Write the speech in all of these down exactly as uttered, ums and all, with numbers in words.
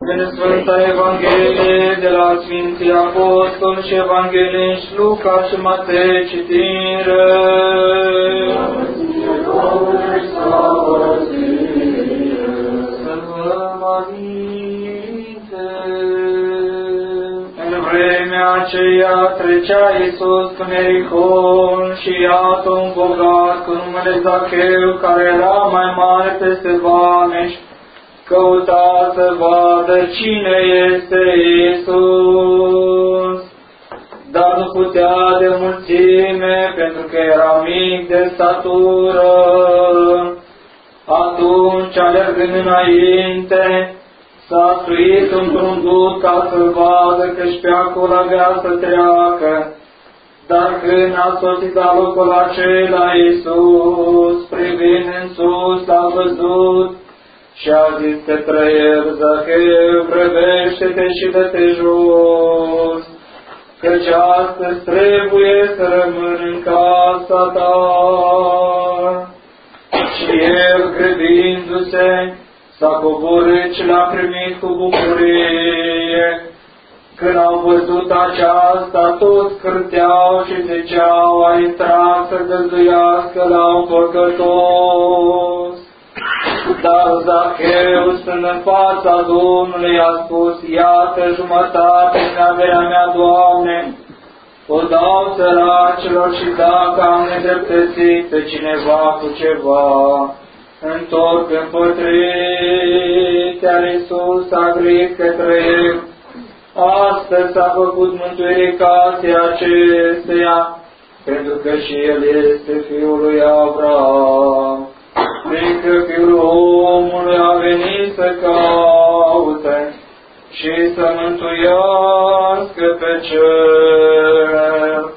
Din Sfânta Evanghelie de la Sfinții Apostoli și Evangeliști Luca și Matei, citire. Să vă mărinte. În vremea aceea trecea Iisus prin Ierihon și iată un bogat cu numele Zacheu, care era mai mare peste vameși, căuta să vadă cine este Iisus, dar nu putea de mulțime, pentru că era mic de statură. Atunci, alergând înainte, s-a suit într-un dud ca să vadă că-și pe acolo avea să treacă. Dar când a sosit la locul acela, Iisus, privind în sus, l-a văzut și a zis către el: Zacheu, grăbește-te și dă-te jos, căci astăzi trebuie să rămân în casa ta. Și el, grăbindu-se, s-a coborât și l-a primit cu bucurie. Când au văzut aceasta, toți cârteau și ziceau: a intrat să găzduiască la un păcătos. Dar Zacheu, stând în fața Domnului, a spus: iată jumătate din averea mea, Doamne, o dau săracilor, și dacă am nedreptățit pe cineva cu ceva, întorc împotrivit. Iar Iisus a grăit către el: astăzi s-a făcut mântuire casei acesteia, pentru că și el este fiul lui Avram. Fiindcă Fiul omului a venit să caute și să mântuiască pe cel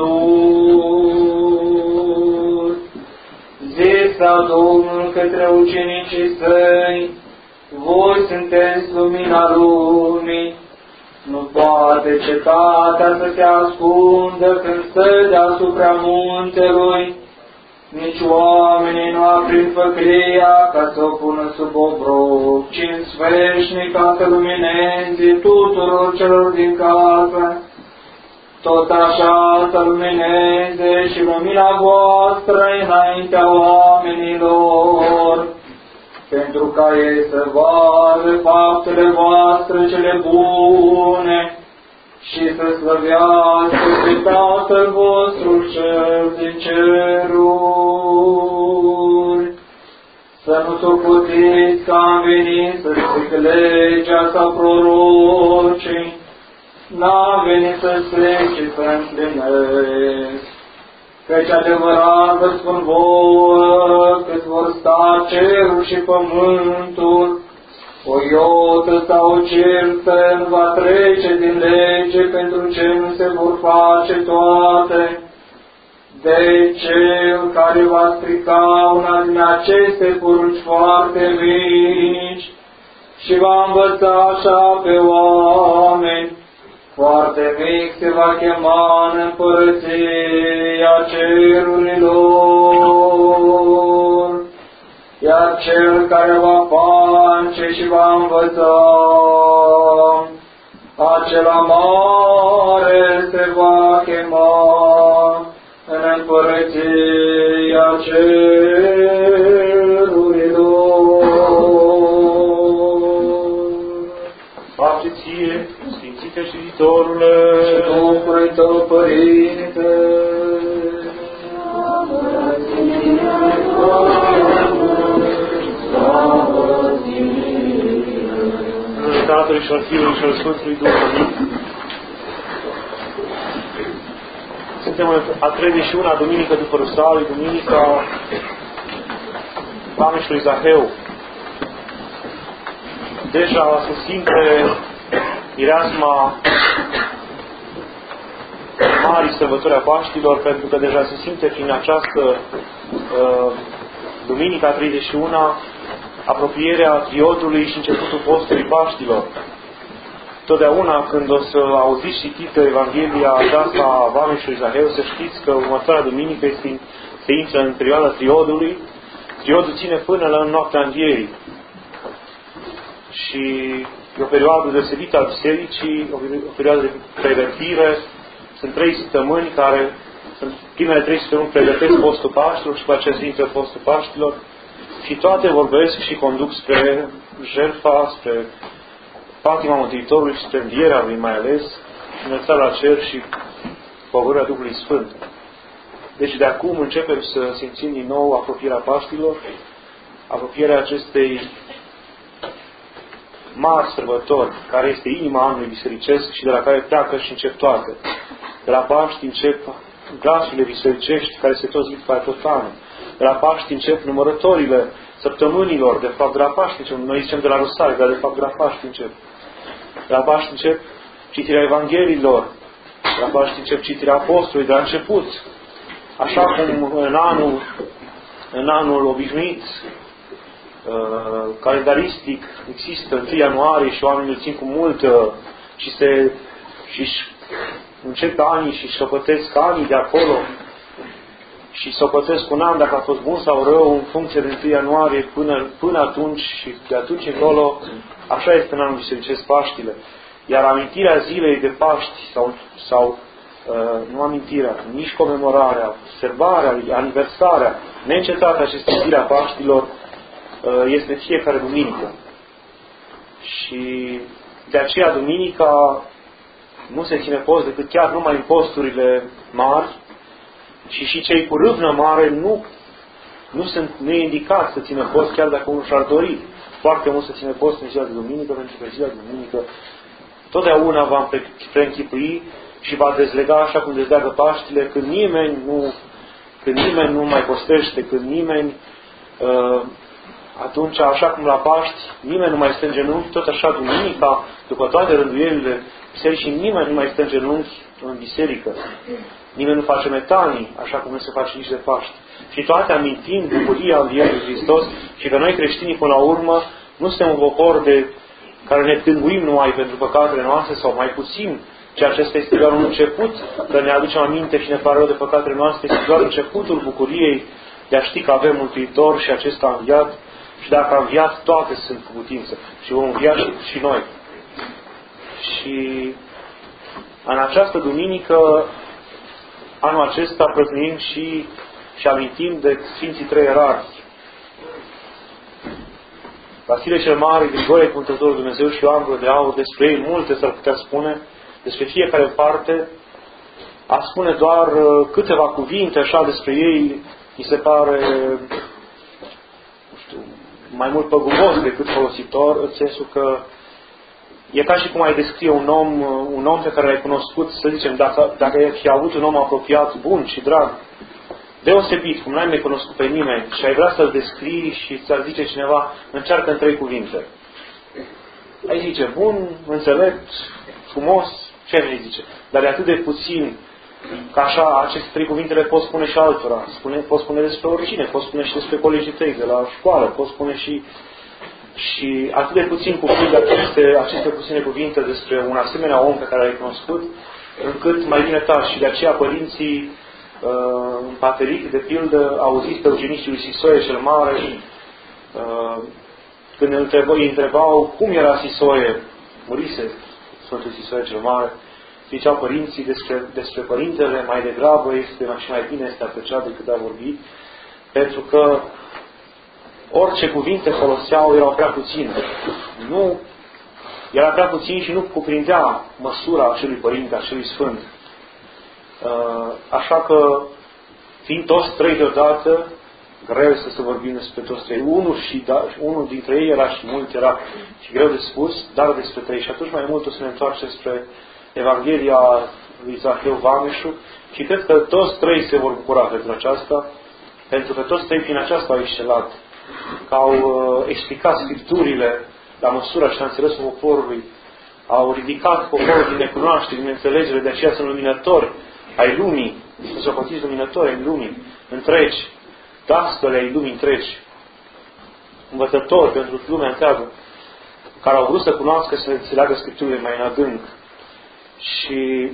pierdut. Zisa Domnul către ucenicii săi: voi sunteți lumina lumii. Nu poate cetatea să se ascundă când stă deasupra muntelui, nici oamenii nu aprind făclia ca să o pună sub obroc, ci în sfeșnic ca să lumineze tuturor celor din casă. Tot așa să lumineze și lumina voastră înaintea oamenilor, pentru ca ei să vadă faptele voastre cele bune și să slăvească pe Tatăl vostru cel din ceruri. Să nu socotiți că am venit să stric legea sau prorocii, n-am venit să stric și să împlinesc. Căci adevărat vă spun vouă, cât vor sta cerul și pământul, o iotă sau o certă nu va trece din lege, pentru ce nu se vor face toate. De cel care va strica una din aceste porunci foarte mici și va învăța așa pe oameni, foarte mic se va chema în împărăția cerurilor. Iar cel care va face și va învăța, acela mare se va chema în împărăția cerurilor. Pace ție, Sfințite și Viitorule, și Duhului tău, Părinte. În Tatălui și al Fiului și al Sfântului Duh. Amin. Suntem în a treizeci și una duminică după Rusalii, duminica vameșului Zacheu. Deja se simte mireasma marii sărbători a Paștilor, pentru că deja se simte prin această uh, duminică a treizeci și una apropierea triodului și începutul postului Paștilor. Totdeauna când o să auziți citită Evanghelia aceasta a vameșului Zacheu, să știți că următoarea duminică este, se intră în perioada triodului. Triodul ține până la noaptea învierii. Și E o perioadă deosebită a bisericii, o, o perioadă de pregătire. Sunt trei săptămâni care, sunt primele trei săptămâni pregătesc postul Paștilor și după aceea se intră postul Paștilor. Și toate vorbesc și conduc spre jertfa, spre patima Mântuitorului și spre învierea Lui mai ales, și înălțarea la cer și coborârea Duhului Sfânt. Deci de acum începem să simțim din nou apropierea Paștilor, apropierea acestei mari sărbători, care este inima anului bisericesc și de la care pleacă și încep toate. De la Paști încep glasurile bisericești care se tot zic pe tot anul. De la Paști încep numărătorile săptămânilor, de fapt de la Paști încep, noi zicem de la Rusalii, dar de fapt de la Paști încep. De la Paști încep citirea Evangheliilor, de la Paști încep citirea Apostolului, de la început. Așa cum în anul, în anul obișnuit, uh, calendaristic, există întâi ianuarie și oamenii îl țin cu mult uh, și se și încep anii și șopătesc anii de acolo și sopătesc un an dacă a fost bun sau rău în funcție de întâi ianuarie până, până atunci și de atunci încolo. Așa este în anul bisericesc Paștile. Iar amintirea zilei de Paști sau, sau uh, nu amintirea, nici comemorarea, sărbarea, aniversarea, neîncetată acestei zile a Paștilor uh, este fiecare duminică. Și de aceea duminica nu se ține post decât chiar numai în posturile mari și și cei cu râvnă mare nu, nu sunt neindicați să țină post chiar dacă unul și-ar dori foarte mult să ține post în ziua de duminică, pentru că ziua de duminică totdeauna va preînchipui și va dezlega așa cum dezleagă Paștile, când nimeni nu, când nimeni nu mai postește, când nimeni uh, atunci, așa cum la Paști, nimeni nu mai stă în genunchi, tot așa duminica, după toate rânduielile bisericii, nimeni nu mai stă în genunchi în biserică. Nimeni nu face metanii, așa cum nu se face nici de Paști. Și toate amintind bucuria învierii lui Hristos și că noi creștinii, până la urmă, nu suntem un popor de care ne tânguim numai pentru păcatele noastre sau mai puțin, ci acesta este doar un început, că ne aducem aminte și ne pare rău de păcatele noastre, este doar începutul bucuriei de a ști că avem Mântuitor și acesta a înviat. Și dacă a înviat, toate sunt cu putință. Și vom învia și, și noi. Și în această duminică, anul acesta, prăznuim și, și amintim de Sfinții Trei Erari. Vasile cel Mare, Grigorie Cântătorul Dumnezeu și Ioan Gură de Aur, despre ei multe s-ar putea spune, despre fiecare parte. A spune doar câteva cuvinte așa despre ei, mi se pare, nu știu, mai mult păgubos decât folositor, în sensul că e ca și cum ai descrie un om, un om pe care l-ai cunoscut, să zicem, dacă, dacă ai fi avut un om apropiat, bun și drag, deosebit, cum n-ai mai cunoscut pe nimeni și ai vrea să-l descrii și ți-ar zice cineva, încearcă în trei cuvinte. Ai zice, bun, înțelept, frumos, ce mi zice? Dar e atât de puțin că așa, aceste trei cuvinte le poți spune și altora. Spune, poți spune despre oricine, poți spune și despre colegii tăi de la școală, poți spune și și atât de puțin cuvinte, aceste, aceste puține cuvinte despre un asemenea om pe care l-ai cunoscut, încât mai bine taci. Și de aceea părinții uh, în Pateric, de pildă, auziți pe ucenicii lui Sisoie cel Mare, uh, când îi întrebau cum era Sisoie, murise Sfântul Sisoie cel Mare, ziceau părinții despre, despre părintele, mai degrabă este și mai bine este a tăcea decât a vorbi, pentru că orice cuvinte foloseau erau prea puține. Nu, era prea puțin și nu cuprindea măsura acelui părinte, acelui sfânt. Așa că, fiind toți trei deodată, greu să se vorbim despre toți trei. Unul, și da, unul dintre ei era și mult, era și greu de spus, dar despre trei. Și atunci mai mult o să ne întoarcem spre Evanghelia lui Zaheu Vameșu și cred că toți trei se vor bucura pentru aceasta, pentru că toți trei prin aceasta au excelat, că au uh, explicat Scripturile la măsura și la înțelesul poporului, au ridicat poporul din necunoaștere, din înțelegere, de aceea sunt luminători ai lumii, sunt socotiți luminători ai lumii întregi, dascăle ai lumii întregi, învățători pentru lumea întreagă, care au vrut să cunoască, să înțeleagă Scripturile mai în adânc. Și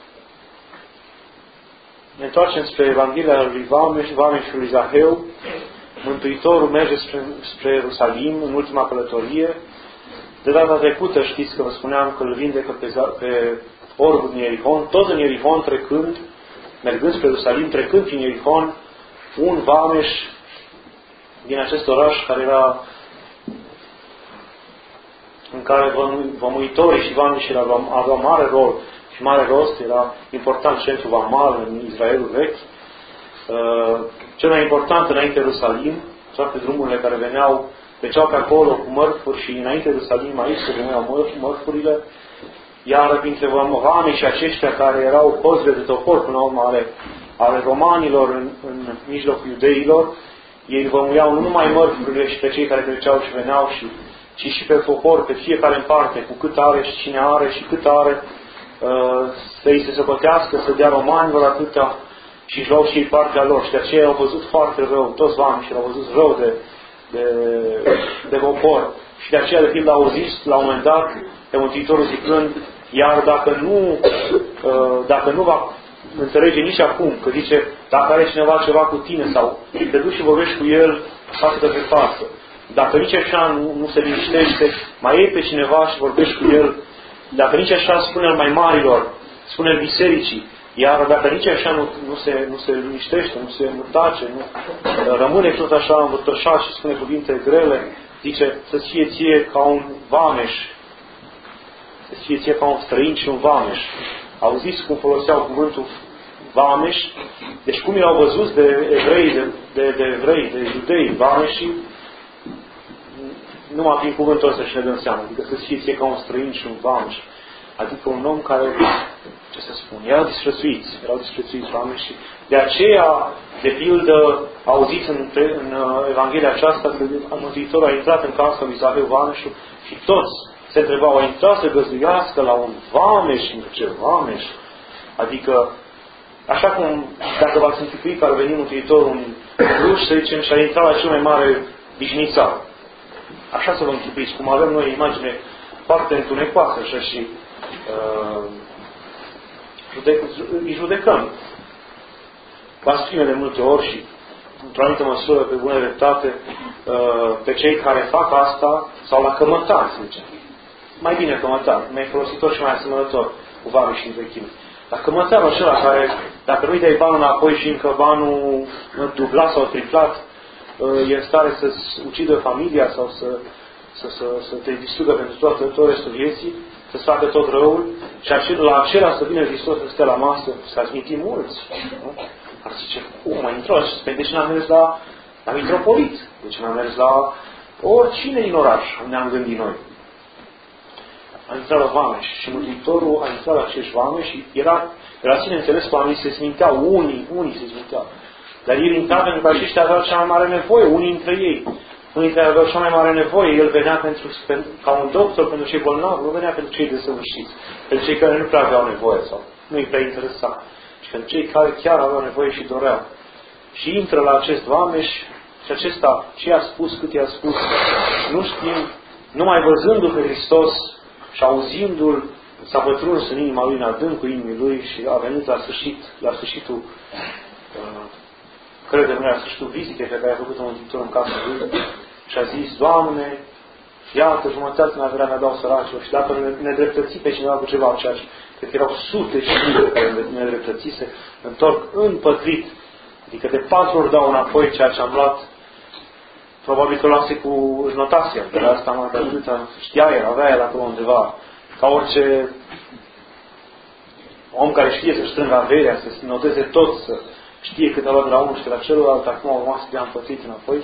ne întoarcem spre Evanghelia lui Vameș, Vameș și lui Zaheu. Mântuitorul merge spre, spre Ierusalim în ultima călătorie, De data trecută știți că vă spuneam că îl vindecă pe, pe orbul din Ierihon, tot în Ierihon trecând, mergând spre Ierusalim, trecând prin Ierihon, un vameș din acest oraș care era în care vămuitorii și vameșii aveau mare rol și mare rost, era important centru vamal în Israelul vechi. Cel mai important înainte Ierusalim, toate drumurile care veneau, treceau pe acolo cu mărfuri și înainte Ierusalim aici se veneau mărfurile, iar printre vameșii aceștia care erau cozile de topor până la urmă ale, ale romanilor în, în mijlocul iudeilor, ei vămuiau nu numai mărfurile și pe cei care treceau și veneau, și, ci și pe popor, pe fiecare în parte, cu cât are și cine are și cât are, uh, să îi se săpătească, să dea romanilor atâta și își luau și ei partea lor. Și de aceea au văzut foarte rău, toți vameșii au văzut rău de, de, de popor. Și de aceea, de pildă, au zis la un moment dat pe Mântuitorul zicând, iar dacă nu, uh, dacă nu va înțelege nici acum, că zice, dacă are cineva ceva cu tine sau te duci și vorbești cu el față de pe față. Dacă nici așa nu, nu se liniștește, mai iei pe cineva și vorbești cu el. Dacă nici așa spune mai marilor, spune bisericii, iar dacă nici așa nu, nu, se, nu se liniștește, nu se nu tace, nu, rămâne tot așa învârtoșat și spune cuvinte grele, zice, să-ți fie ție ca un vameș, să-ți fie ție ca un străin și un vameș. Auziți cum foloseau cuvântul vameș? Deci cum i-au văzut de evrei, de, de, de evrei, de iudei, vameșii, numai prin cuvântul ăsta și ne dăm seama. Adică să fie ție ca un străin și un vameș. Adică un om care, ce să spun, erau disprețuiți, erau disprețuiți vameși. De aceea, de pildă, auziți în, în Evanghelia aceasta că Mântuitorul a intrat în casa lui Zaheu vameșul și toți se întrebau, a intrat să găzduiască la un vameș, ce vameș? Adică, așa cum, dacă v-ați închipuit că ar veni Mântuitorul un ruș, să zicem, și a intrat la cel mai mare vișnițar. Așa să vă închipuiți, cum avem noi imagine foarte întunecoasă, așa și uh, judec, îi judecăm. V-am spune de multe ori și într-o anumită măsură, pe bună dreptate, uh, pe cei care fac asta, sau la cămătari, să zicem. Mai bine cămătar, mai folositor și mai asemănător cu vameșii și învechime. Dar cămătarul acela care, dacă nu-i dai banul înapoi și încă banul dublat sau triplat, e în stare să-ți ucidă familia sau să, să, să, să te distrugă pentru toată, tot restul vieții, să-ți facă tot răul, și acel, la acela să vină Hristos să stea la masă, să-ți minti mulți. Nu? Ar zice, cum, mai intră? De ce n-am mers la, la mitropolit? De ce n-am mers la oricine din oraș, unde am gândit noi? A intrat la vameși și Mântuitorul a intrat la acești vameși și era, era ține înțeles că oamenii se sminteau, unii, unii se sminteau. Dar el intra pentru că aceștia aveau cea mai mare nevoie, unii dintre ei. Unii dintre ei aveau cea mai mare nevoie. El venea pentru, ca un doctor pentru cei bolnavi, nu venea pentru cei desăvârșiți, pentru cei care nu prea aveau nevoie sau nu îi prea interesa. Și pentru cei care chiar aveau nevoie și doreau. Și intră la acest vameș și acesta, ce i-a spus, cât i-a spus, nu știm, numai văzându-l pe Hristos și auzindu-l, s-a pătruns în inima lui, în adâncul inimii lui și a venit la sfârșit, la sfârșitul uh, credem noi, la sfârșitul vizitei pe care a făcut-o Mântuitorul în casa lui și a zis, Doamne, iată, jumătate din averea mea dau săracilor și dacă ne dreptăți pe cineva cu ceva, ceea ce cred că erau sute și sute care ne dreptățise, întorc împătrit, adică de patru ori dau înapoi ceea ce am luat, probabil că luase cu notația, de la asta am dat, știa el, avea el acolo undeva, ca orice om care știe să strângă averea, să noteze tot, să știe cât a luat de la unul și de la celălalt, acum au urmat să dea împătrit înapoi.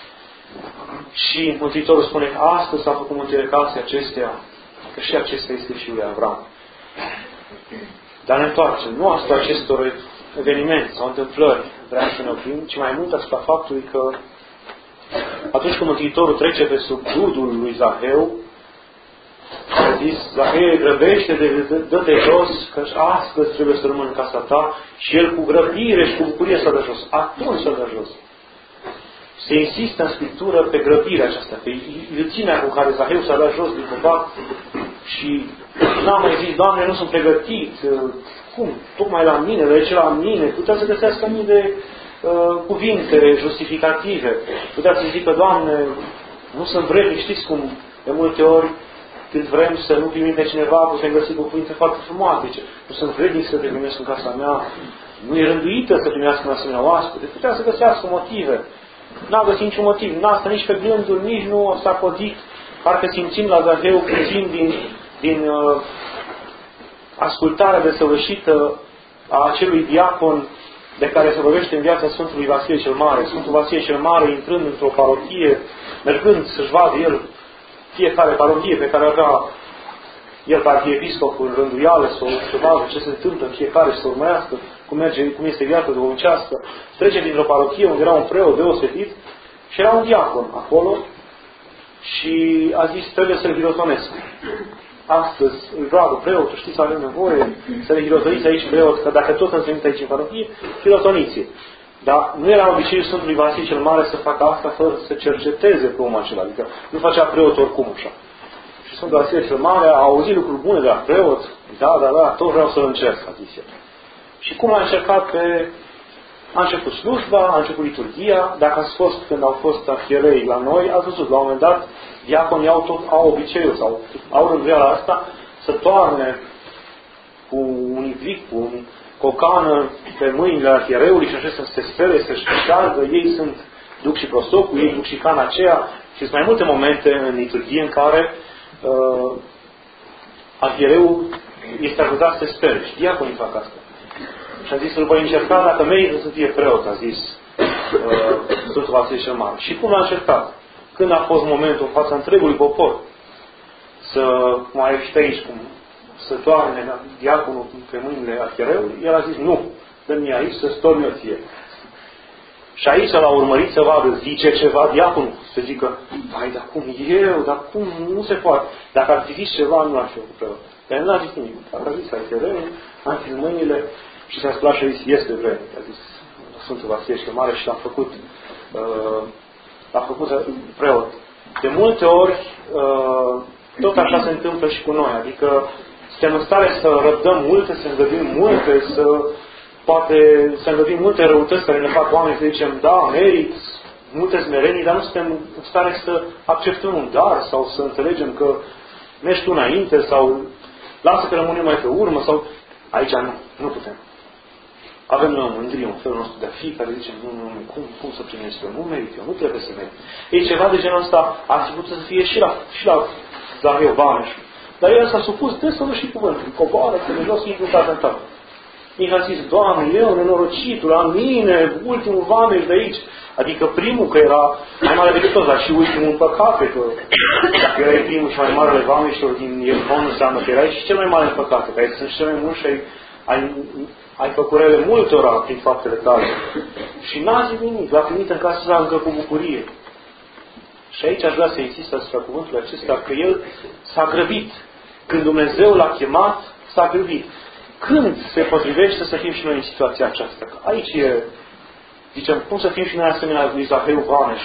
Și Mântuitorul spune, astăzi s-a făcut mântuire casei acestea, că și acesta este fiul lui Avram. Dar ne întoarcem, nu asupra acestor evenimente sau întâmplări vreau să ne oprim, ci mai mult asupra faptului că atunci când Mântuitorul trece pe sub dudul lui Zaheu, a zis, Zaheu, grăbește, dă-te jos, că astăzi trebuie să rămân în casa ta, și el cu grăbire și cu bucurie s-a dat jos. Atunci s-a dat jos. Se insistă în Scriptură pe grăbirea aceasta, pe iuțimea cu care Zaheu s-a dat jos din copac și n-am mai zis, Doamne, nu sunt pregătit, cum? Tocmai la mine, de ce la mine? Putea să găsească mii de uh, cuvinte justificative. Putea să zică, Doamne, nu sunt vrednic, știți cum, de multe ori Când vrem să nu primim pe cineva, putem găsi cuvinte foarte frumoase. Zice, nu sunt vrednic să te primesc în casa mea, nu e rânduită să primească un asemenea oaspete. Putea să găsească motive. N-a găsit niciun motiv. N-a stat nici pe gânduri, nici nu s-a codit. Parcă simțim la Zaheu puțin din, din uh, ascultarea desăvârșită a acelui diacon de care se vorbește în viața Sfântului Vasile cel Mare. Sfântul Vasile cel Mare, intrând într-o parohie, mergând să-și vadă el fiecare parohie pe care avea el ca arhiepiscopul în rânduială, să, să vadă ce se întâmplă în fiecare și să urmărească cum, merge, cum este viața duhovnicească, trece dintr-o parohie unde era un preot deosebit și era un diacon acolo și a zis, trebuie să-l hirotonesc. Astăzi îl roagă preotul, știți, avem nevoie să le hirotoniți aici preot, că dacă tot îți venit aici în parohie, hirotoniți. Dar nu era obiceiul Sfântului Vasile cel Mare să facă asta fără să cerceteze pe omul acela. Adică nu facea preot oricum așa. Și Sfântul Vasile cel Mare a auzit lucruri bune de la preot. Da, da, da, tot vreau să-l încerc, a zis el. Și cum a încercat pe... A început slujba, a început liturghia. Dacă ați fost, când au fost arhierei la noi, ați văzut, la un moment dat, diaconii au, tot, au obiceiul sau au rânduiala asta să toarne cu un ibric, cu un cocană pe mâinile arhiereului și așa să se spere, să-și șteargă. Ei sunt, duc și prostocul, ei duc și cana aceea. Și sunt mai multe momente în liturghie în care uh, arhiereul este ajutat să se spere. Și diaconii fac asta. Și a zis, îl voi încerca dacă merită să fie preot, a zis uh, Sfântul Vasile cel Mare. Și cum l-a încercat? Când a fost momentul în fața întregului popor să, cum ai ieșit aici, cum să toarne diaconul pe mâinile arhiereului, el a zis, nu, dă-mi aici să storm eu ție. Și aici l-a urmărit să vadă, zice ceva diaconul, să zică, vai, dar cum eu, dar cum nu se poate. Dacă ar fi zis ceva, nu ar fi făcut preot. Dar el n-a zis nimic. Dacă a zis arhiereul, a închis mâinile și s-a spus și a zis, este vrednic. A zis Sfântul Vasile cel Mare și l-a făcut uh, l-a făcut preot. De multe ori, uh, tot așa se întâmplă și cu noi. Adică suntem în stare să răbdăm multe, să îngăduim multe, să poate să îngăduim multe răutăți care ne fac oameni, să zicem, da, merit, multe smerenii, dar nu suntem în stare să acceptăm un dar sau să înțelegem că mergi tu înainte sau lasă că rămânem mai pe urmă sau aici nu, nu putem. Avem noi o mândrie, un felul nostru de a fi, care zicem, nu, nu, nu, cum, cum să primesc eu? Nu merit eu, nu trebuie să merit. Ei, ceva de genul ăsta ar fi putut să fie și la, și la Zaheu Vameș. Dar el s-a supus destul și cuvântul. Coboară, că de jos intru în atâta. Nici a zis, Doamne, eu, nenorocitul, la mine, ultimul Vameș de aici. Adică primul, că era mai mare decât toți, dar și ultimul în păcate, că dacă erai primul și mai marele Vameșilor din Iervon, înseamnă că erai și cel mai mare în păcate, că ai sunt cel mai mult și ai, ai, ai făcut rele multora prin faptele tale. Și n-a zis nimic, l-a primit în casă sa încă cu bucurie. Și aici aș vrea să insist asupra cuvântului acesta, că el s-a grăbit. Când Dumnezeu l-a chemat, s-a grăbit. Când se potrivește să fim și noi în situația aceasta? Că aici e, zicem, cum să fim și noi asemenea lui Zaheu Vameș?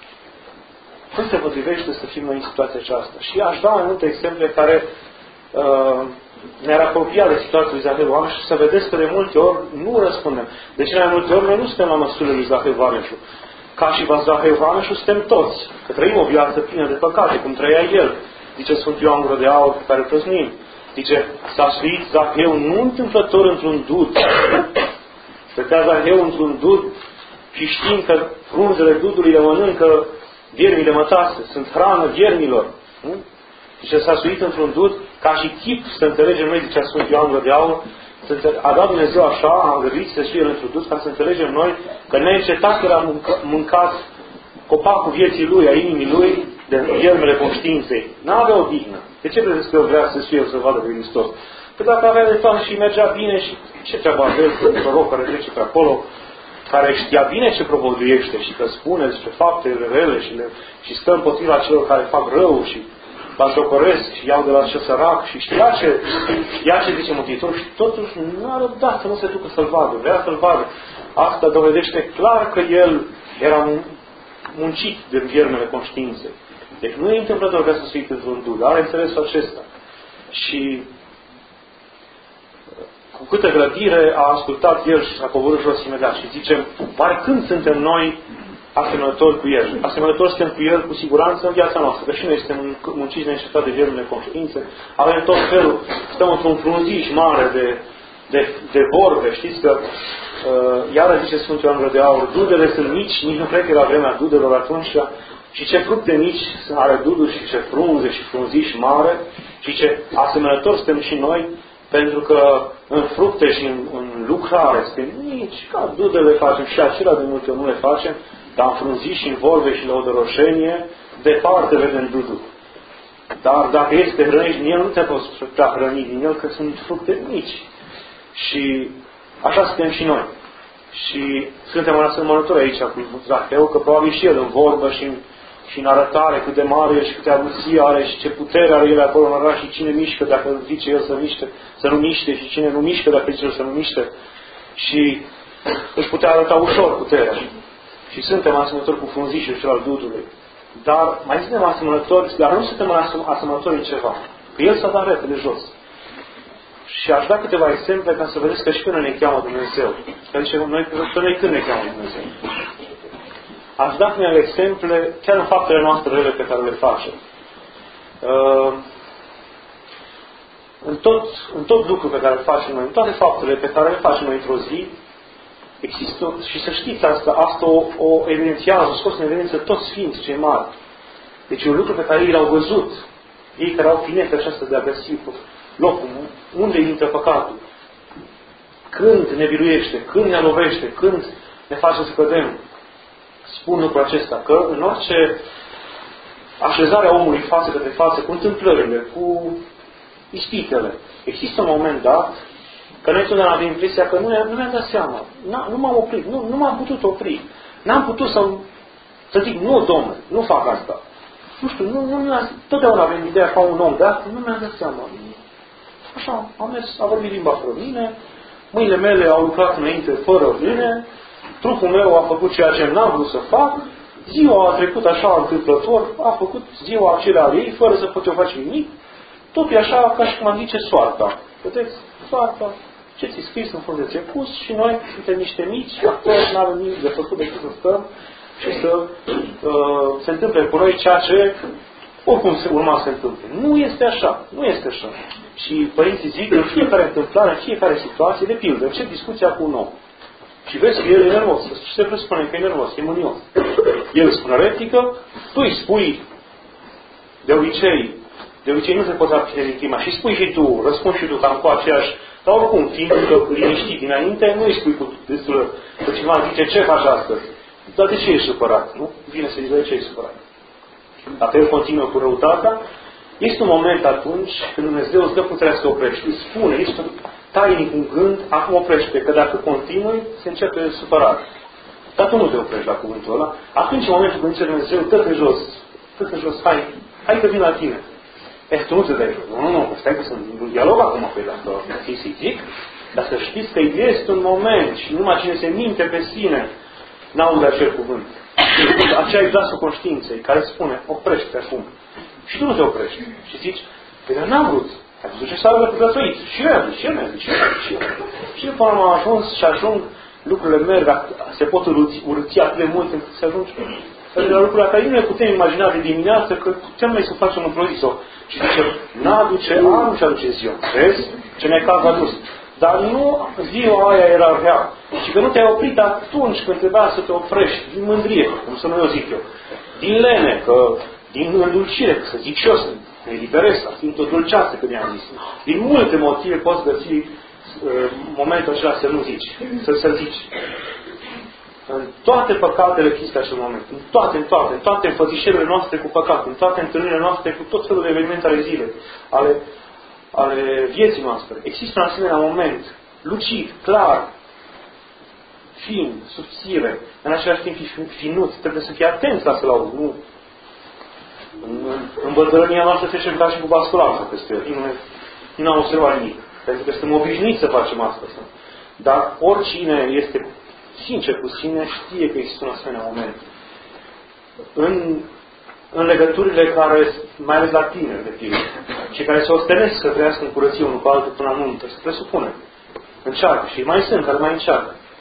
Când se potrivește să fim noi în situația aceasta? Și aș da mai multe exemple care uh, ne-ar apropia de situația lui Zaheu Vameș și să vedeți că de multe ori nu răspundem. De cele mai multe ori noi nu suntem la măsură lui Zaheu Vameșul. Ca și Zaheu Vameșul suntem toți. Că trăim o viață plină de păcate, cum trăia el. Zice Sfântul Ioan Gură de Aur, pe care îl prăznuim. Zice, s-a suit Zaheu nu întâmplător într-un dud. Stătea Zaheu într-un dud și știm că frunzele dudului le mănâncă viermile mătase. Sunt hrană viermilor. Nu? Zice, s-a suit într-un dud ca și chip, să înțelegem noi, zicea Sfântul Ioan Gură de Aur, a dat Dumnezeu așa, a îngăduit să suie într-un dud, ca să înțelegem noi că neîncetat era mânca, mâncat copacul vieții lui, a inimii lui, de viermele conștiinței. N-avea o dignă. De ce credeți că eu vrea să suie să vadă pe Hristos? Că dacă avea de toate și mergea bine și ce treabă aveți un proroc care trece pe acolo, care știa bine ce propovăduiește și că spune despre faptele rele și, le, și stă împotriva celor care fac rău și bajocoresc și iau de la cel sărac și știa ce, știa ce zice Mântuitorul și totuși nu a răbdat să nu se ducă să-l vadă, vrea să-l vadă. Asta dovedește clar că el era muncit de viermele conștiinței. Deci nu e întâmplător ca să fie într-un dud, are înțelesul acesta. Și cu câtă grăbire a ascultat el și s-a coborât jos imediat și zicem, oare când suntem noi asemănători cu El. Asemănători suntem cu El cu siguranță în viața noastră, că și noi suntem munciți de încetat de germele conștiințe, avem tot felul, stăm într-un frunziș mare de, de, de vorbe. Știți că, uh, iară zice Sfântul Ioan Gură de Aur, dudele sunt mici, nici nu cred că era vremea dudelor atunci, și ce fructe mici are dudul și ce frunze și frunziș mare, și ce asemănători suntem și noi, pentru că în fructe și în, în lucrare suntem mici, ca dudele facem și acelea de multe ori nu le facem, dar în frunziș și în vorbe și lăudăroșenie, departe vedem dudul. Dar dacă este hrăniți din el, nu te poți putea hrăni din el, că sunt fructe mici. Și așa suntem și noi. Și suntem în asemănători aici cu Zaheu, că probabil și el în vorbă și în, și în arătare cât de mare și câte avuție are și ce putere are el acolo în oraș și cine mișcă dacă zice el să miște, să nu miște și cine nu mișcă dacă zice el să nu miște. Și își putea arăta ușor puterea. Și suntem asemănători cu frunzișul cel al dudului. Dar mai suntem asemănători, dar nu suntem asemănători în ceva. Că el s-a dat repede jos. Și aș da câteva exemple ca să vedeți că și când ne cheamă Dumnezeu. Că zice, noi, că noi când ne cheamă Dumnezeu. Aș da câteva exemple chiar în faptele noastre rele pe care le facem. Uh, în, tot, în tot lucrul pe care îl facem noi, în toate faptele pe care le facem noi într-o zi, există, și să știți asta, asta o, o evidențiază, o scos în evidență toți Sfinții cei mari. Deci un lucru pe care ei l-au văzut, ei care au finețea aceasta de a găsi locul unde intră păcatul, când ne biruiește, când ne lovește, când ne face să cădem. Spun lucrul acesta, că în orice așezare a omului față către față, cu întâmplările, cu ispitele, există un moment dat că noi totdeauna avem impresia că nu, nu mi-am dat seama, nu m-am oprit, nu, nu m-am putut opri, n-am putut să, să zic, nu, Domnule, nu fac asta. Nu știu, nu, nu, nu, totdeauna avem ideea ca un om, dar nu mi-am dat seama. Așa, am mers, a vorbit limba fără mine, mâinile mele au lucrat înainte fără mine, trupul meu a făcut ceea ce n-am vrut să fac, ziua a trecut așa întâmplător, a făcut ziua acelea ei, fără să pot eu face nimic, tot e așa ca și cum am zice soarta. Vedeți? Soarta, ce ți-i scris în frunze ți-e pus și noi suntem niște mici, nu avem nimic de făcut decât să stăm și să uh, se întâmple cu noi ceea ce oricum se urma să se întâmple. Nu este așa. Nu este așa. Și părinții zic în fiecare întâmplare, în fiecare situație, de pildă, încep discuția cu un om. Și vezi că el e nervos. Și se presupune că e nervos, e mânios. El spune replică, tu îi spui, de obicei, de obicei nu se poate abține din clima. Și spui și tu, răspunzi și tu cam cu aceeași, dar oricum, fiindcă liniștit dinainte, nu îi spui cu destul, că cineva zice, ce faci astăzi? Dar de ce ești supărat? Nu? Vine să zic, de ce ești supărat? Dacă el continuă cu răutatea, este un moment atunci când Dumnezeu îți dă puterea să oprești. Îi spune, ești tainic un gând, acum oprește, că dacă continui, se începe supărat. Dar tu nu te oprești la cuvântul ăla. Atunci, în momentul când zice Dumnezeu, dă-te jos, dă-te jos, hai, hai că vin la tine. E, tu nu te dai jos. Nu, nu, nu, stai că sunt în dialog acum cu el, dacă să-i zic, dar să știți că este un moment și numai cine se minte pe sine n-aude acel cuvânt. Aceea e glasul conștiinței care spune, oprește acum. Și tu nu te oprești. Și zici, păi dar n-am vrut. Ai văzut ce s-a răpăgățuit. Și eu am zis, și eu mi-am zis, și eu am zis, și eu. Și eu până am ajuns și ajung, lucrurile merg, se pot urâți atât de mult încât se ajunge la lucrurile care nu ne putem imagina de dimineață că putem noi să facem într-o zi. Și zice, n-aduce anul și aduce ziua. Vezi? Ce necaz a dus. Dar nu ziua aia era rea. Și că nu te-ai oprit atunci când trebuia să te oprești, din mândrie, cum să nu eu zic eu. Din lene, că din îndulcire, că să zic și eu, să ne eliberez, să fim tot dulceață, că mi-am zis. Din multe motive poți găsi uh, momentul acela să nu zici, să, să zici. În toate păcatele există acel moment. În toate, în toate, în toate înfățișerile noastre cu păcat, în toate întâlnirile noastre cu tot felul de evenimente ale zilei, ale, ale vieții noastre. Există un asemenea moment, lucid, clar, fin, subțire, în același timp finuț. Trebuie să fii atent la să-l auzi. Nu. În, în bătrânia noastră se șerca și cu basculanța peste el. Nu, nu am observat nimic. Pentru că suntem obișnuiți să facem asta. Dar oricine este sincer cu sine știe că există un asemenea moment. În, în legăturile care, mai ales la tineri de tine, și care se ostenesc să trăiască în curăție unul cu altul până la nuntă, se presupune. Încearcă și mai sunt care mai încearcă.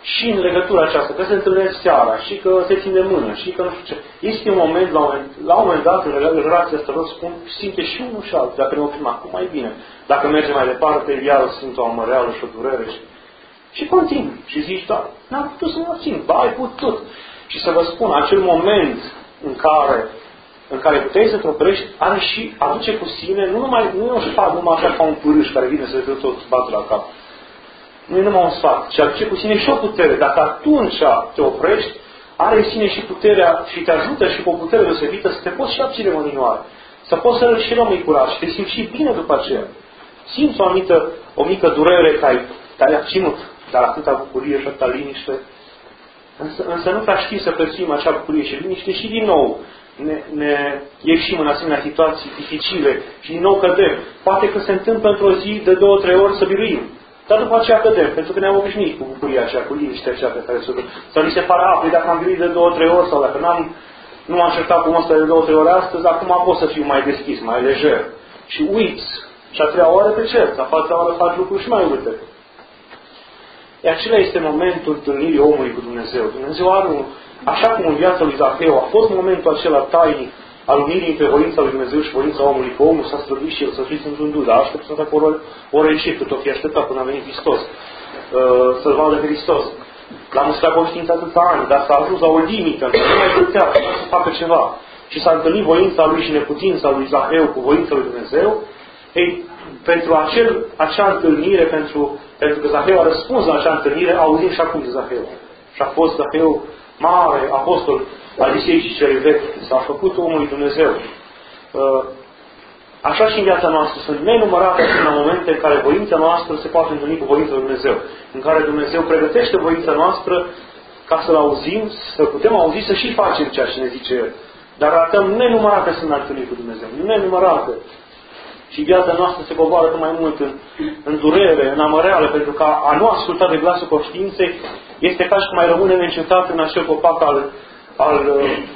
și în legătura aceasta, că se întâlnesc seara, și că se țin de mână, și că nu știu ce. Este un moment, la un moment, la un moment dat, în relația asta, vă spun, simte și unul și altul. Dacă ne oprim acum, mai bine. Dacă mergem mai departe, iar simt o amăreală și o durere. Și, și continui. Și zici, da, n-am putut să mă țin, ba, ai putut. Și să vă spun, acel moment în care, în care puteai să te oprești, are și, aduce cu sine, nu numai, nu e un sfat numai așa ca un pârâș care vine să te tot bate la cap. Nu e numai un sfat, ci aduce cu sine și o putere. Dacă atunci te oprești, are în sine și puterea și te ajută și cu o putere deosebită să te poți și abține măninoare. Să poți să și rămâi curat și te simți și bine după aceea. Simți o anumită, o mică durere că ai, te-ai abținut, dar atâta bucurie și atâta liniște. Însă, însă nu prea știm să prețuim acea bucurie și liniște și din nou ne, ne ieșim în asemenea situații dificile și din nou cădem. Poate că se întâmplă într-o zi de două, trei ori să biruim. Dar după aceea cădem, pentru că ne-am obișnuit cu bucuria aceea, cu liniștea aceea pe care să o dăm. Sau ni se pare, a, dacă am biruit de două, trei ori, sau dacă n-am, nu m-am certat cu ăsta de două, trei ori astăzi, acum pot să fiu mai deschis, mai lejer. Și uiți. Și a treia oară te cert, a patra oară faci lucruri și mai urâte. E acela este momentul întâlnirii omului cu Dumnezeu. Dumnezeu are un, așa cum în viața lui Zaheu a fost momentul acela tainic al unirii între voința lui Dumnezeu și voința omului, că omul s-a străduit și el să fiți într-un dud, dar a așteptat acolo o reieșit, cât o fi așteptat până a venit Hristos, uh, să-L vadă Hristos. L-a mustrat conștiința atâția ani, dar s-a ajuns la o limită, că nu mai putea să facă ceva. Și s-a întâlnit voința lui și neputința lui Zaheu cu voința lui Dumnezeu. Ei, pentru acel, acea întâlnire, pentru, pentru că Zaheu a răspuns la acea întâlnire, auzim și acum de Zaheu. Și a fost Zaheu mare, apostol al Bisericii celui vechi, s-a făcut omul lui Dumnezeu. Așa și în viața noastră sunt nenumărate în momente în care voința noastră se poate întâlni cu voința lui Dumnezeu. În care Dumnezeu pregătește voința noastră ca să-L auzim, să putem auzi, să și facem ceea ce ne zice El. Dar arătăm nenumărate să ne întâlnim cu Dumnezeu. Nenumărate. Și viața noastră se coboară tot mai mult în, în durere, în amăreală, pentru că a nu asculta de glasul conștiinței este ca și cum mai rămâne neîncetat în acel copac al, al,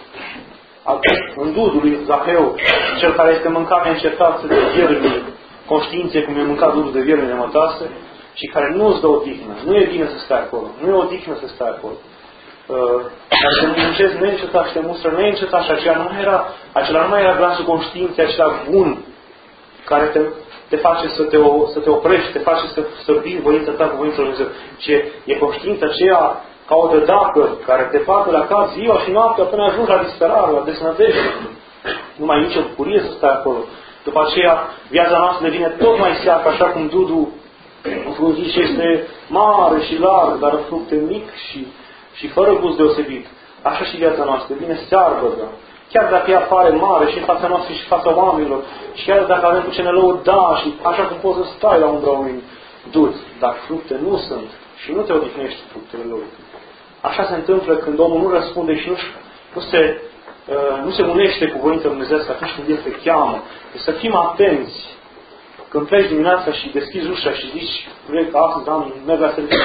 al îndudului Zaheu, cel care este mâncat neîncetat de viermi conștiinței, cum e mâncat dudul de viermi nemătase, și care nu îți dă o dihnă. Nu e bine să stai acolo. Nu e o dihnă să stai acolo. Uh, Dar să muncezi neîncetat și te mustră neîncetat și aceea nu era, acela nu mai era glasul conștiinței, acela bun, care te, te face să te, o, să te oprești, te face să, să vii voința ta cu voința lui Dumnezeu. Ce e conștiința aceea ca o dădacă care te face la cap ziua și noaptea până ajungi la disperare, la desnădejde. Nu mai ai nicio bucurie să stai acolo. După aceea, viața noastră devine tot mai seacă, așa cum dudul în frunziș este mare și larg, dar în fructe mic și, și fără gust deosebit. Așa și viața noastră devine searbădă. Chiar dacă ea pare mare și în fața noastră și în fața oamenilor, și chiar dacă avem cu ce ne lăuda și așa cum poți să stai la umbra unui dud, dar fructe nu sunt și nu te odihnești fructele lor. Așa se întâmplă când omul nu răspunde și nu, nu, se, uh, nu se unește cu voința Dumnezeiască atunci când El te cheamă. Deci să fim atenți. Când pleci dimineața și deschizi ușa și zici, vrei că astăzi am merg la serviciu,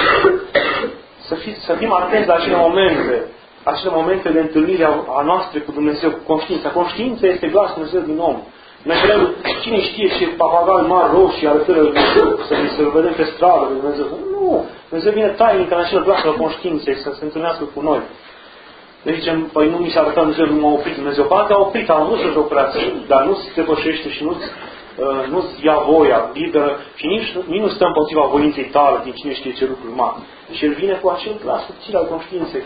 să, fi, să fim atenți la acele momente, acele momente de întâlnire a, a noastră cu Dumnezeu, cu conștiința. Conștiința este glasul Dumnezeu din om. Noi vrem, cine știe ce papagal mari roșii arătără Dumnezeu, să ne să vedem pe stradă de Dumnezeu. Nu! Dumnezeu vine tainic în acel glas al conștiinței să se întâlnească cu noi. Deci zicem, păi nu mi s-a arătat Dumnezeu, nu m-a oprit Dumnezeu. Poate a oprit, a văzut să-ți oprească, dar nu se depășește și nu-ți uh, nu-ți ia voia liberă și nici, nici nu stă împotriva voinței tale din cine știe ce lucruri mari. Deci El vine cu acel glas subțire al conștiinței.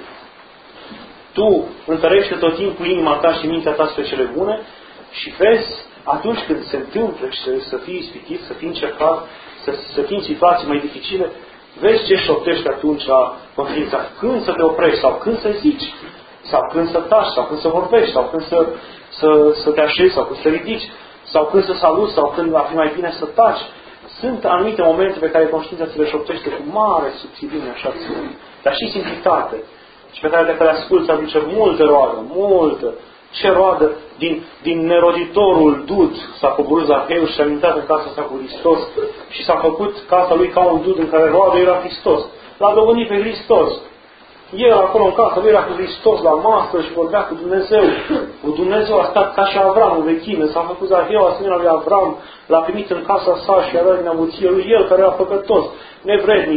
Tu întărește tot timpul inima ta și mintea ta spre cele bune și vezi atunci când se întâmplă și să, să fii ispitit, să fii încercat, să, să fii în situații mai dificile, vezi ce șoptești atunci la conștiința. Când să te oprești sau când să zici, sau când să taci, sau când să vorbești, sau când să, să, să te așezi, sau când să ridici, sau când să saluți, sau când va fi mai bine să taci. Sunt anumite momente pe care conștiința ți le șoptește cu mare subțirime, așa, dar și simplitate. Și pe care, de care asculți, aduce multă roadă, multă. Ce roadă din, din neroditorul dud s-a coborât Zaheu și a intrat în casa sa cu Hristos și s-a făcut casa lui ca un dud în care roadă era Hristos. L-a dobândit pe Hristos. El acolo în casa lui era cu Hristos la masă și vorbea cu Dumnezeu. Cu Dumnezeu a stat ca și Avram în vechime. S-a făcut Zaheu asemenea lui Avram. L-a primit în casa sa și era din avuție lui el care era păcătos, nevrednic.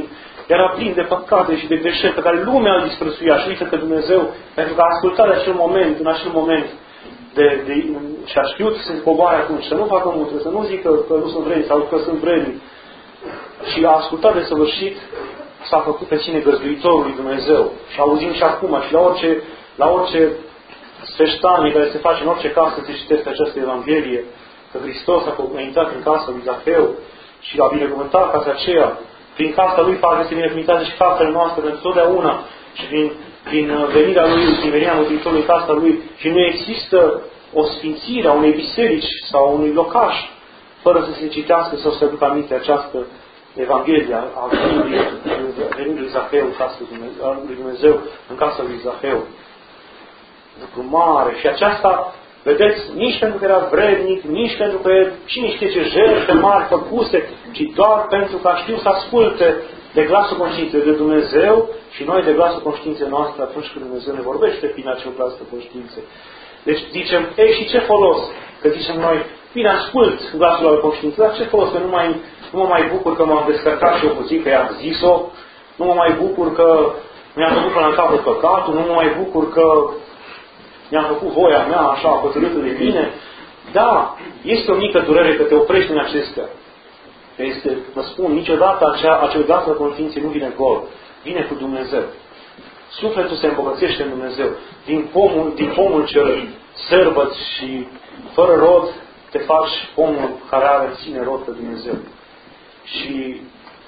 era plin de păcate și de greșeli pe care lumea îl disprețuia și uite că Dumnezeu, pentru că a ascultat de acel moment, în acel moment, de, de, și a știut să se coboare atunci, să nu facă multe, să nu zică că nu sunt vreni sau că sunt vreni, și a ascultat de săvârșit, s-a făcut pe sine găzduitorul lui Dumnezeu. Și auzim și acum, și la orice, la orice sfeștanie care se face în orice casă, se citește această Evanghelie, că Hristos a intrat în casa lui Zaheu și a binecuvântat casa aceea. Prin casa lui parcă se binecuvântează și casele noastre pentru totdeauna. Și prin, prin venirea lui, prin venirea Mântuitorului în casa lui. Și nu există o sfințire a unei biserici sau a unui locaș fără să se citească sau să se aducă aminte această Evanghelie a venirii lui Zaheu în casa lui Dumnezeu, în casa lui Zaheu. Lucru mare. Și aceasta, vedeți, nici pentru că era vrednic, nici pentru că cine știe ce jertfe mari făcuse, ci doar pentru că știu să asculte de glasul conștiinței de Dumnezeu și noi de glasul conștiinței noastre atunci când Dumnezeu ne vorbește prin acel glas de conștiințe. Deci zicem, ei, și ce folos? Că zicem noi, bine, ascult glasul al conștiinței, dar ce folos? Că nu, mai, nu mă mai bucur că m-am descărcat și eu puțin, că i-am zis-o, nu mă mai bucur că mi-am făcut până la capăt păcatul, nu mă mai bucur că mi-am făcut voia mea așa, hotărâtă de mine. Da, este o mică durere că te oprești în acestea. Este, vă spun, niciodată acea, acel glas al conștiinței nu vine gol. Vine cu Dumnezeu. Sufletul se îmbogățește în Dumnezeu. Din pomul, din pomul cel sărbăț și fără rod, te faci pomul care are ține rod pe Dumnezeu. Și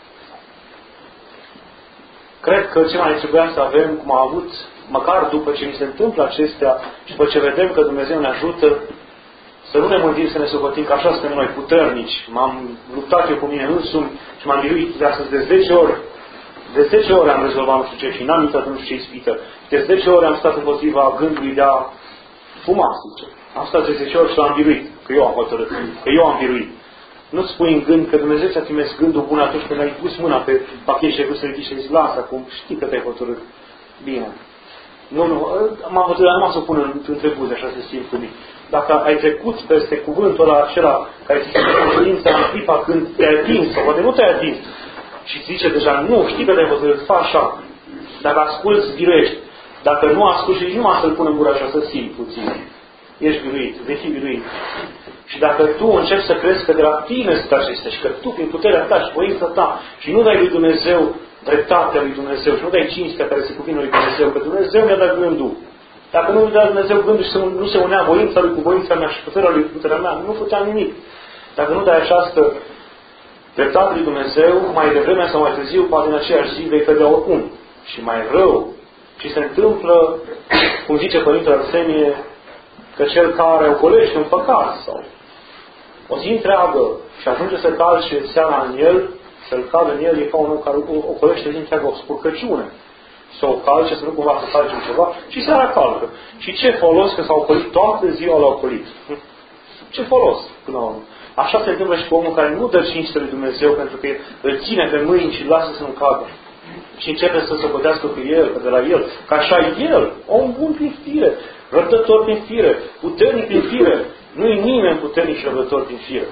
cred că ce mai trebuia să avem, cum a avut, măcar după ce ni se întâmplă acestea și după ce vedem că Dumnezeu ne ajută, să nu ne mândim să ne socotim că așa suntem noi puternici. M-am luptat eu cu mine însumi și m-am biruit de astăzi de zece ori. De zece ori am rezolvat nu știu ce și n-am intrat nu știu ce ispită. De zece ori am stat împotriva gândului de a fuma, zice. Am stat de zece ori și l-am biruit. Că eu am hotărât. Că eu am biruit. Nu-ți spui în gând că Dumnezeu ți-a trimis gândul bun atunci când ai pus mâna pe pachet și ai vrut să ridici și ai zis, lasă acum, știi că te-ai hotărât. Bine. Nu, nu, m-am hotărât, nu m-am să pun în, între buze, așa se simt cu mine. Dacă ai trecut peste cuvântul ăla acela care ți se cuvântă în clipa când te-ai atins, sau poate nu te-ai atins, și îți zice deja, nu, știi că te-ai hotărât, fă așa. Dacă asculți, biruiești. Dacă nu asculți, nici numai să-l pun în gură așa, să simți puțin. Ești biruit, vei fi biruit. Și dacă tu începi să crezi că de la tine sunt acestea și că tu, prin puterea ta și voința ta, și nu dai lui Dumnezeu dreptatea lui Dumnezeu și nu dai cinstea care se cuvine lui Dumnezeu, că Dumnezeu mi-a dat gândul. Dacă nu dea Dumnezeu gândul și nu se unea voința lui cu voința mea și puterea lui cu puterea mea, nu putea nimic. Dacă nu dai această dreptate lui Dumnezeu, mai devreme sau mai târziu, poate în aceeași zi vei cădea oricum. Și mai rău. Și se întâmplă, cum zice Părintele Arsenie, că cel care ocolește un păcat sau o zi întreagă și ajunge să calce seara în el, să-l cadă în el, e ca un om care ocolește o zi întreagă o spurcăciune. Să o calce, să nu cumva să facem ceva, și seara calcă. Și ce folos că s-a ocolit toată ziua l-a ocolit? Ce folos până la urmă? Așa se întâmplă și cu omul care nu dă cinste lui Dumnezeu pentru că îl ține pe mâini și îl lasă să nu cadă. Și începe să se socotească cu el, că de la el, că așa e el, om bun prin fire, răbdător prin fire, puternic prin fire. Nu e nimeni puternic și răbdător prin fire.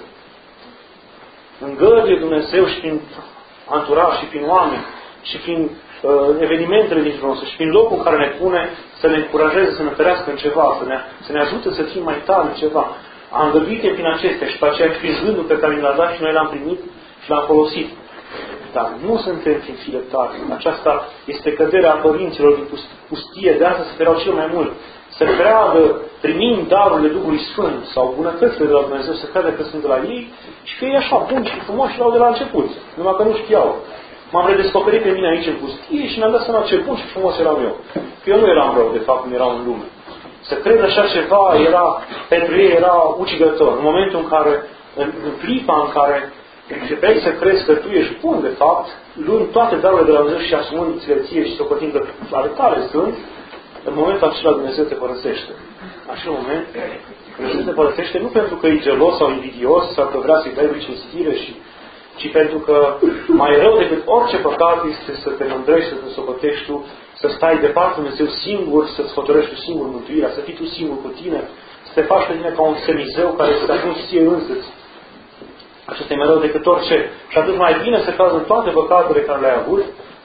Îngăduie Dumnezeu și prin anturaj și prin oameni și prin uh, evenimentele din jurul nostru și prin locul în care ne pune să ne încurajeze, să ne ferească în ceva, să ne, să ne ajute să fim mai tari în ceva. Am îngăduit prin acestea și pe aceea și prin gândul pe care l-a dat și noi l-am primit și l-am folosit. Dar nu suntem prin fire tari. Aceasta este căderea părinților din pustie. De asta se fereau cel mai mult. Să creadă, primind darurile Duhului Sfânt sau bunătățile de la Dumnezeu, să creadă că sunt de la ei și că e așa bun și frumos și l-au de la început. Numai că nu știau. M-am redescoperit pe mine aici în pustie și mi-am dat seama ce bun și frumos eram eu. Că eu nu eram rău, de fapt, cum erau în lume. Să cred așa ceva era, pentru ei era ucigător. În momentul în care, în, în clipa în care începeai să crezi că tu ești bun, de fapt, luând toate darurile de la Dumnezeu și asumându-ți-le ție și socotind că ale tale sunt, în momentul acela Dumnezeu te părăsește. În acel moment, Dumnezeu te părăsește nu pentru că e gelos sau invidios sau că vrea să-i dai lui cinstire, și, ci pentru că mai rău decât orice păcat este să te mândrești, să te socotești tu, să stai departe Dumnezeu singur, să-ți hotărăști tu singur mântuirea, să fii tu singur cu tine, să te faci pe tine ca un semizeu care să te ajungi ție însăți. Acesta e mai rău decât orice. Și atât mai bine să cazi în toate păcatele care le-ai avut,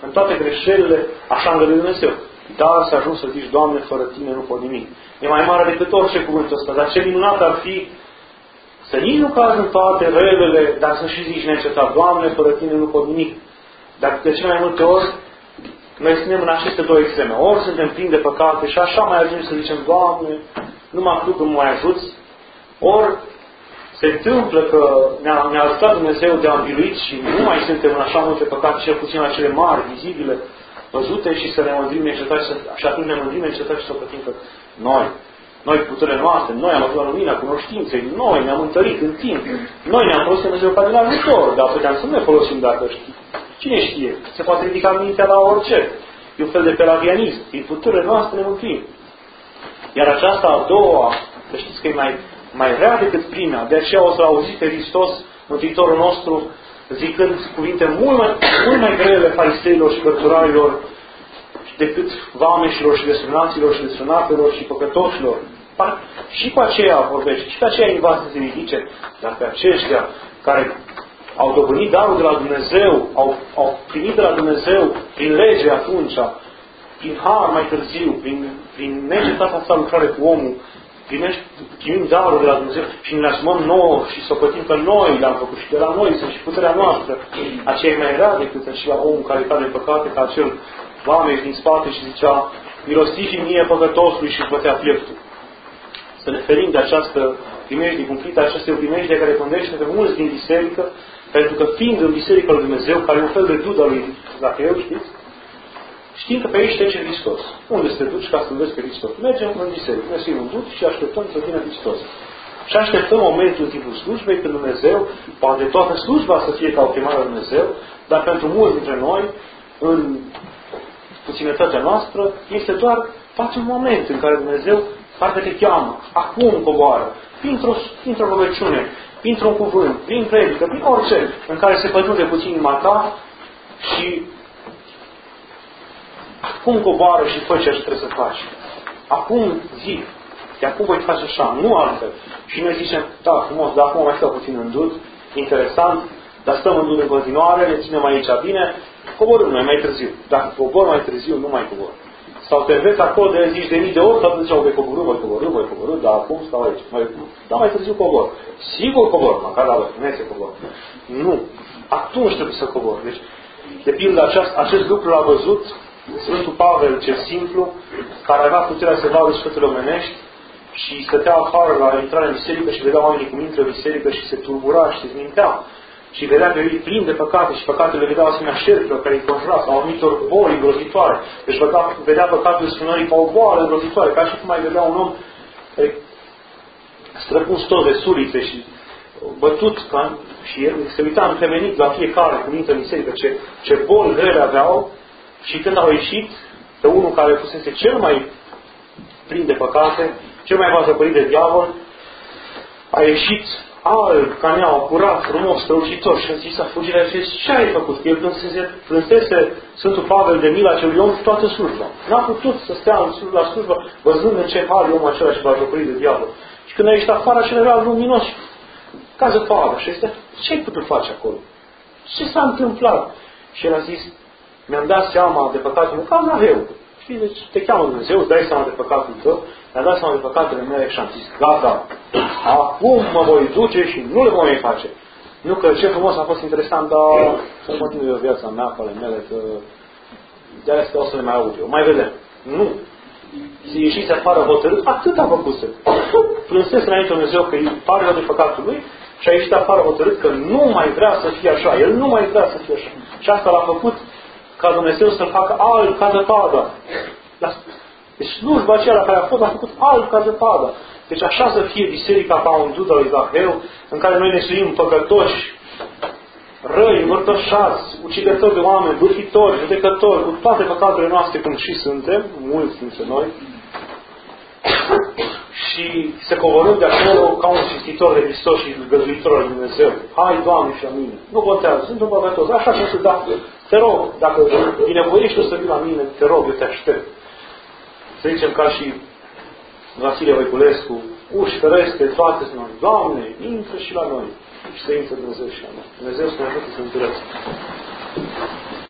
în toate greșelile, așa îngăduie Dumnezeu. Dar să ajungi să zici, Doamne, fără Tine nu pot nimic. E mai mare decât orice cuvântul ăsta. Dar ce minunat ar fi să nici nu cazi în toate relele, dar să și zici neîncetat, Doamne, fără Tine nu pot nimic. Dar de cele mai multe ori, noi suntem în aceste două extreme. Ori suntem plini de păcate și așa mai ajungem să zicem, Doamne, numai Tu că mă mai ajuți. Ori se întâmplă că ne-a, ne-a ajutat Dumnezeu de a înviluit și nu mai suntem în așa multe păcate, cel puțin la cele mari, vizibile, văzute și să ne mândrim neîncetat și, și atunci ne mândrim neîncetat și să pătim că noi, noi cu puterile noastre, noi am avut la lumina cunoștinței, noi ne-am întărit în timp, noi ne-am folosit Dumnezeu ca din ajutor, dar puteam să nu ne folosim dacă știi. Cine știe? Se poate ridica mintea la orice. E un fel de pelagianism. Prin puterile noastre ne mântuim. Iar aceasta a doua, să știți că e mai, mai rea decât prima. De aceea o să auziți pe Hristos, Mântuitorul nostru, zicând cuvinte mult mai, mult mai grele fariseilor și cărturarilor decât vameșilor și desfrânaților și desfrânatelor și păcătoșilor. Și cu aceea vorbește, și cu aceea învață să se ridice, dar pe aceștia care au dobândit darul de la Dumnezeu, au, au primit de la Dumnezeu prin lege atunci, prin har mai târziu, prin, prin necetatea sa lucrare cu omul, primești, primim darul de la Dumnezeu și ne asumăm nouă și să pătim că noi le-am făcut și de la noi sunt și puterea noastră. Aceea e mai rea decât și la omul care cade păcate, ca acel vameș din spate și zicea, mirosiți mie păcătosului și își bătea pieptul. Să ne ferim de această primejdie cumplită, această primejdie care pândește pe mulți din biserică, pentru că fiind în Biserica lui Dumnezeu, care e un fel de dudă lui Zacheu, știți? Știm că pe aici trece Hristos. Unde să te duci ca să-L vezi pe Hristos? Mergem în biserică, ne suim în duc și așteptăm să vină Hristos. Și așteptăm momentul în timpul slujbei când Dumnezeu, poate toată slujba să fie ca o chemare la Dumnezeu, dar pentru mulți dintre noi, în puținătatea noastră, este doar face un moment în care Dumnezeu parcă te cheamă, acum coboară, printr-o, printr-o rugăciune, printr-un cuvânt, prin predică, prin orice, în care se pătrunde puțin inima ta și acum coboară și fă ceea ce trebuie să faci. Acum zic, de acum voi face așa, nu altfel. Și noi zicem, da, frumos, dar acum mai stau puțin în dud, interesant, dar stăm în dud în continuare, ne ținem aici bine, coborâm noi mai târziu. Dacă cobor mai târziu, nu mai cobor. Sau te înveți acolo de zici de mii de ori, toată ziceau, voi coborâ, voi coborâ, voi coborâ, dar acum stau aici. Mai, dar mai târziu cobor. Sigur cobor, măcar la bătrânețe cobor. Nu. Atunci trebuie să cobor. Deci, de pildă, acest, acest lucru l-a văzut Sfântul Pavel, cel simplu, care avea puterea să vadă sfântele omenești și stătea afară la intrarea în biserică și vedea oamenii cum intră în biserică și se tulbura și se zmintea. Și vedea pe ei plin de păcate și păcatele vedeau asemenea șerpilor care îi conjura sau anumitor boli îngrozitoare. Deci vedea, vedea păcatul sfânării ca o boală îngrozitoare, ca și cum mai vedea un om străpuns tot de sulițe și bătut ca, și el se uita întemenit la fiecare cum intră în biserică ce, ce boli grele aveau. Și când au ieșit, pe unul care fusese cel mai plin de păcate, cel mai vazăpărit de diavol, a ieșit alb, ca neaua, curat, frumos, strălucitor și a zis a fugit a zis, ce ai făcut? El plânsese, plânsese Sfântul Pavel de mila acelui om toată slujba. N-a putut să stea la slujbă văzând în ce hal omul acela și vazăpărit de diavol. Și când a ieșit afară, acela era luminos, ca zăpadă. Și este, ce ai putut face acolo? Ce s-a întâmplat? Și el a zis, mi-am dat seama de păcatul meu, ca Zaheu. Știi, deci te cheamă Dumnezeu, îți dai seama de păcatul tău, mi-am dat seama de păcatele mele și am zis, gata, acum mă voi duce și nu le voi mai face. Nu că ce frumos a fost interesant, dar să continui eu viața mea, cu ale mele, că de-aia asta o să le mai aud eu. Mai vedem. Nu. Se ieșiți afară hotărât, atât a făcut-se. Plânsese înainte Dumnezeu că îi pare rău de păcatul lui și a ieșit afară hotărât că nu mai vrea să fie așa. El nu mai vrea să fie așa. Și asta l-a făcut ca Dumnezeu să-l facă alb ca zăpada. Deci slujba aceea care a fost, a făcut alb ca zăpada. Deci așa să fie biserica ca un dud al lui Zaheu, în care noi ne suim păcătoși, răi, învărtășați, ucigători de oameni, bârfitori, judecători, cu toate păcatele noastre, cum și suntem, mulți dintre noi, și să coborâm de acolo ca un cinstitor de Hristos și găzduitor al Dumnezeu. Hai, Doamne, și la mine. Nu contează, sunt un păcătos. Așa cum să da, te rog, dacă binevoiești tu să vii la mine, te rog, eu te aștept. Să zicem ca și Vasile Voiculescu, uși fereste, toate sunt noi. Doamne, intră și la noi. Și să intre Dumnezeu și la noi. Dumnezeu să ne ajute să întâlțim.